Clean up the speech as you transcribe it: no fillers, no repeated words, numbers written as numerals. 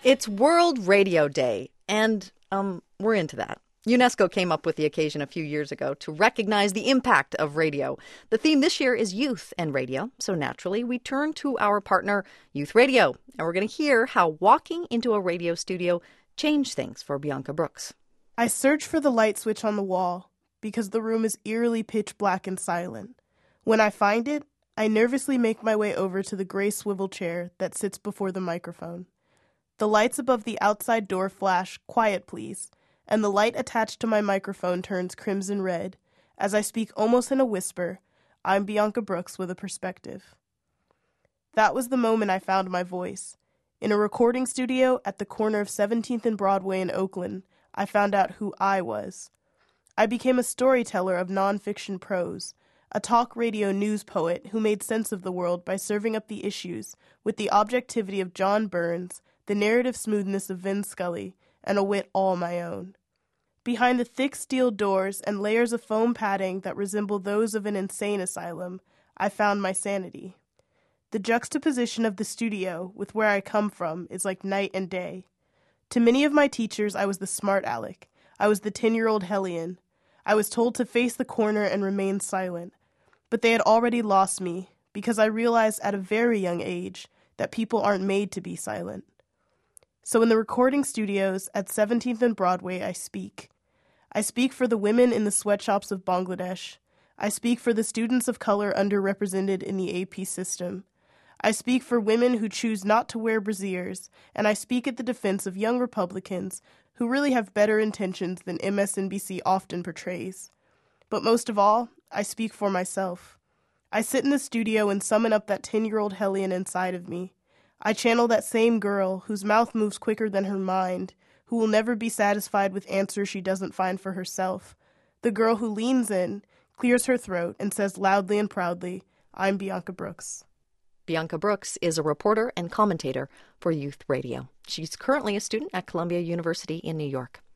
It's World Radio Day, and we're into that. UNESCO came up with the occasion a few years ago to recognize the impact of radio. The theme this year is youth and radio, so naturally we turn to our partner, Youth Radio, and we're going to hear how walking into a radio studio changed things for Bianca Brooks. I search for the light switch on the wall because the room is eerily pitch black and silent. When I find it, I nervously make my way over to the gray swivel chair that sits before the microphone. The lights above the outside door flash, "Quiet, please," and the light attached to my microphone turns crimson red. As I speak almost in a whisper, I'm Bianca Brooks with a perspective. That was the moment I found my voice. In a recording studio at the corner of 17th and Broadway in Oakland, I found out who I was. I became a storyteller of nonfiction prose, a talk radio news poet who made sense of the world by serving up the issues with the objectivity of John Burns, the narrative smoothness of Vin Scully, and a wit all my own. Behind the thick steel doors and layers of foam padding that resemble those of an insane asylum, I found my sanity. The juxtaposition of the studio with where I come from is like night and day. To many of my teachers, I was the smart aleck. I was the 10-year-old hellion. I was told to face the corner and remain silent. But they had already lost me because I realized at a very young age that people aren't made to be silent. So in the recording studios at 17th and Broadway, I speak. I speak for the women in the sweatshops of Bangladesh. I speak for the students of color underrepresented in the AP system. I speak for women who choose not to wear brassieres, and I speak at the defense of young Republicans who really have better intentions than MSNBC often portrays. But most of all, I speak for myself. I sit in the studio and summon up that 10-year-old hellion inside of me. I channel that same girl whose mouth moves quicker than her mind, who will never be satisfied with answers she doesn't find for herself. The girl who leans in, clears her throat, and says loudly and proudly, "I'm Bianca Brooks." Bianca Brooks is a reporter and commentator for Youth Radio. She's currently a student at Columbia University in New York.